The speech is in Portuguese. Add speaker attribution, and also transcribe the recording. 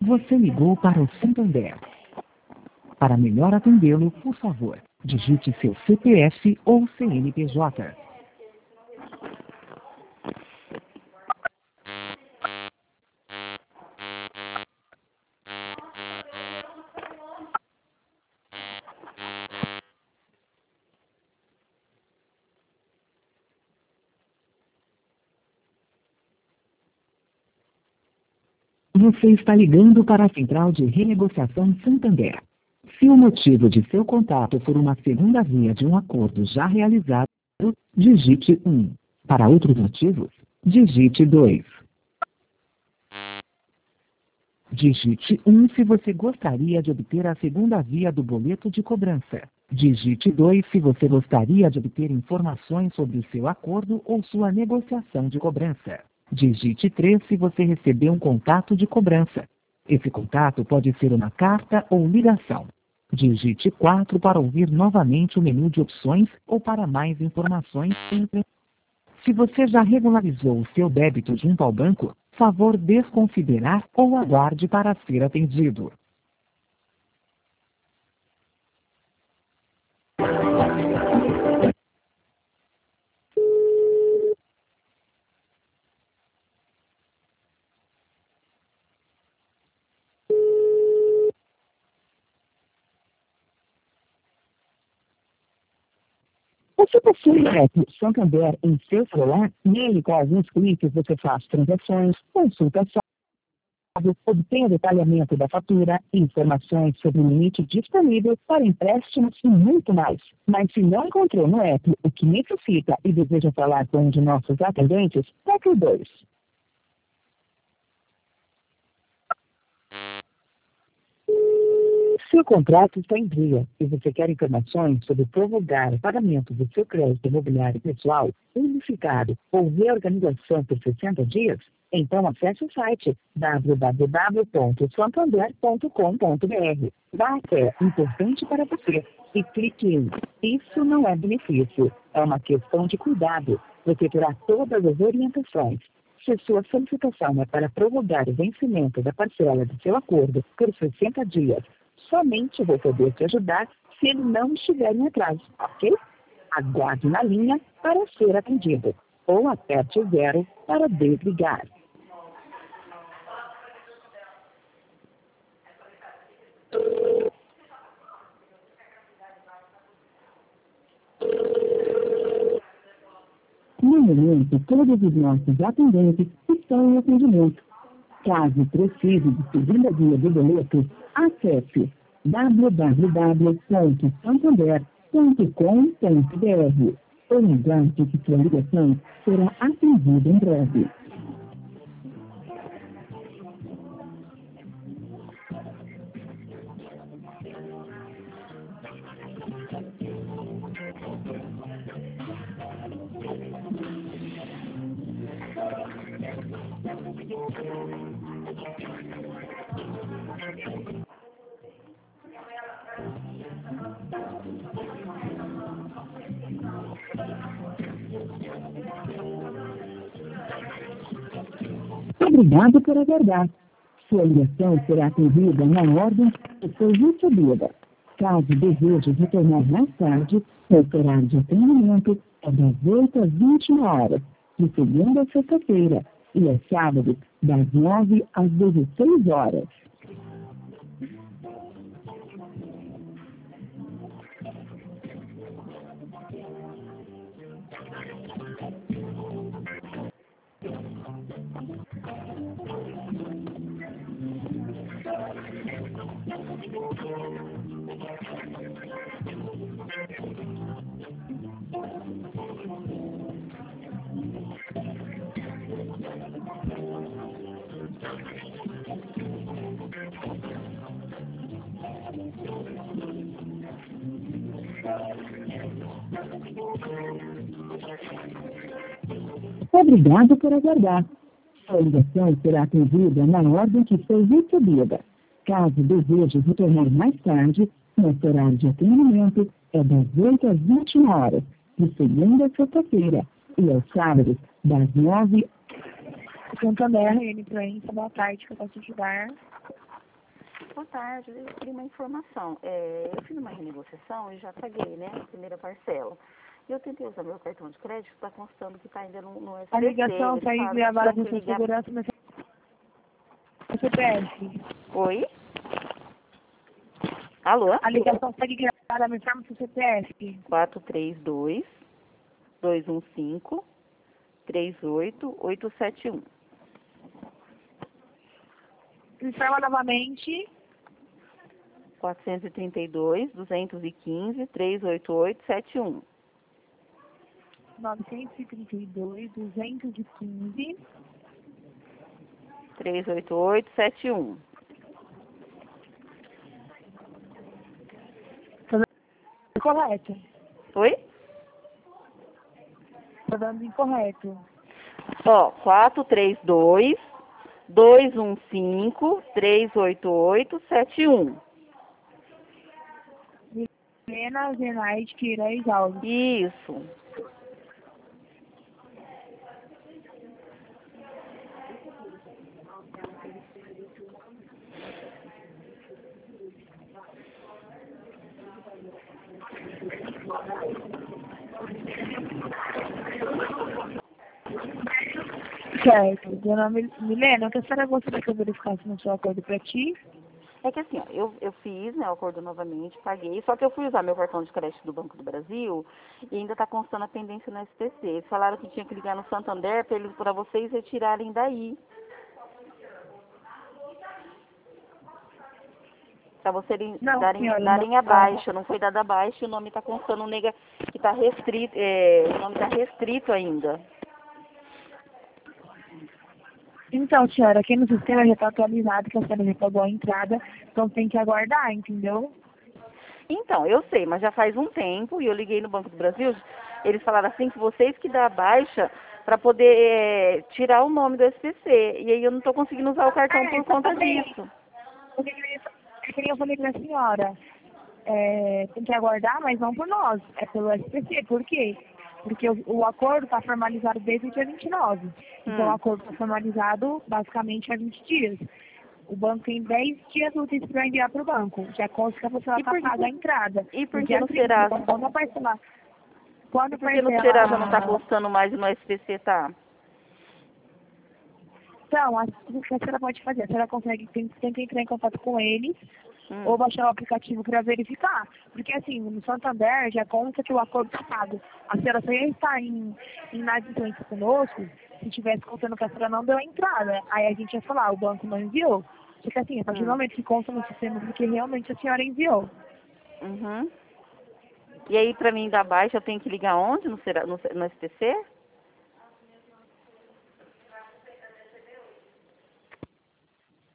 Speaker 1: Você ligou para o Santander. Para melhor atendê-lo, por favor, digite seu CPF ou CNPJ. Você está ligando para a Central de Renegociação Santander. Se o motivo de seu contato for uma segunda via de um acordo já realizado, digite 1. Para outros motivos, digite 2. Digite 1 se você gostaria de obter a segunda via do boleto de cobrança. Digite 2 se você gostaria de obter informações sobre o seu acordo ou sua negociação de cobrança. Digite 3 se você recebeu um contato de cobrança. Esse contato pode ser uma carta ou ligação. Digite 4 para ouvir novamente o menu de opções ou para mais informações. Se você já regularizou o seu débito junto ao banco, favor desconsiderar ou aguarde para ser atendido. Você possui o app Santander em seu celular? Nele, com alguns cliques, você faz transações, consulta saldo, obtém o detalhamento da fatura, informações sobre o limite disponível para empréstimos e muito mais. Mas se não encontrou no app o que necessita e deseja falar com um de nossos atendentes, toque o 2. Seu contrato está em dia e você quer informações sobre prorrogar o pagamento do seu crédito imobiliário pessoal, unificado ou reorganização por 60 dias? Então acesse o site www.santander.com.br. É importante para você e clique em Isso não é benefício, é uma questão de cuidado. Você terá todas as orientações. Se sua solicitação é para prorrogar o vencimento da parcela do seu acordo por 60 dias, somente vou poder te ajudar se ele não estiver em atraso, ok? Aguarde na linha para ser atendido. Ou aperte o 0 para desligar. No momento, todos os nossos atendentes estão em atendimento. Caso precise de segunda via do boleto, acesse www.santander.com.br ou aguarde que sua ligação será atendida em breve. Obrigado por aguardar. Sua ligação será atendida na ordem que foi recebida. Caso deseje retornar mais tarde, o horário de atendimento é das 8 às 21 horas, de segunda a sexta-feira, e aos sábados, das 9 às 16 horas. Obrigado por aguardar. Sua ligação será atendida na ordem que foi recebida. Caso deseje retornar mais tarde, nosso horário de atendimento é das 8 às 21 horas, de segunda a sexta-feira, e aos sábados, das 9.
Speaker 2: Santander, N Influência, boa tarde, que eu posso ajudar. Boa tarde, eu queria uma informação. Eu fiz uma renegociação e já paguei, né, a primeira parcela. E eu tentei usar meu cartão de crédito, está constando que está ainda no SPC.
Speaker 3: A ligação está gravada com sua segurança, mas CPF.
Speaker 2: Oi? Alô?
Speaker 3: A ligação segue gravada, mas chama seu CPF.
Speaker 2: 432-215-38871.
Speaker 3: Informa novamente.
Speaker 2: 432-215-38871.
Speaker 3: 932, 215.
Speaker 2: 38871.
Speaker 3: Tá dando incorreto.
Speaker 2: Oi?
Speaker 3: Tá dando incorreto.
Speaker 2: Ó, 432-215-38871.
Speaker 3: Helena Zenaide Queiroz Alves.
Speaker 2: Isso.
Speaker 3: Certo. Meu nome é Milena. O que a senhora gostaria que eu verificasse no seu acordo para ti?
Speaker 2: É que assim, ó, eu fiz, né, o acordo novamente, paguei, só que eu fui usar meu cartão de crédito do Banco do Brasil e ainda está constando a pendência no SPC. Eles falaram que tinha que ligar no Santander para vocês retirarem daí. Para vocês
Speaker 3: Não, senhora,
Speaker 2: darem a
Speaker 3: não.
Speaker 2: baixa. Não foi dada a baixa e o nome está constando que está restrito, o nome está restrito ainda.
Speaker 3: Então, senhora, aqui no sistema já está atualizado que a senhora já pagou a entrada, então tem que aguardar, entendeu?
Speaker 2: Então, eu sei, mas já faz um tempo e eu liguei no Banco do Brasil, eles falaram assim que vocês que dão a baixa para poder tirar o nome do SPC. E aí eu não estou conseguindo usar o cartão por conta disso.
Speaker 3: Eu queria falar com a senhora, tem que aguardar, mas não por nós, é pelo SPC. Por quê? Porque o acordo está formalizado desde o dia 29. Então, o acordo está formalizado basicamente há 20 dias. O banco tem 10 dias úteis para enviar para o banco. Já consta que a pessoa está paga a entrada.
Speaker 2: E por que no Serasa?
Speaker 3: Quando parcelar?
Speaker 2: E por que no Serasa não está constando mais e no SPC tá?
Speaker 3: Então, o que a senhora pode fazer? A senhora tem que entrar em contato com eles ou baixar o aplicativo para verificar. Porque, assim, no Santander já consta que o acordo está pago. A senhora só ia estar em inadimplência conosco se tivesse contando que a senhora não deu a entrada. Aí a gente ia falar, o banco não enviou. Só que, assim, a partir do momento que consta no sistema de que realmente a senhora enviou.
Speaker 2: Uhum. E aí, para mim dar baixa, eu tenho que ligar onde? No SPC?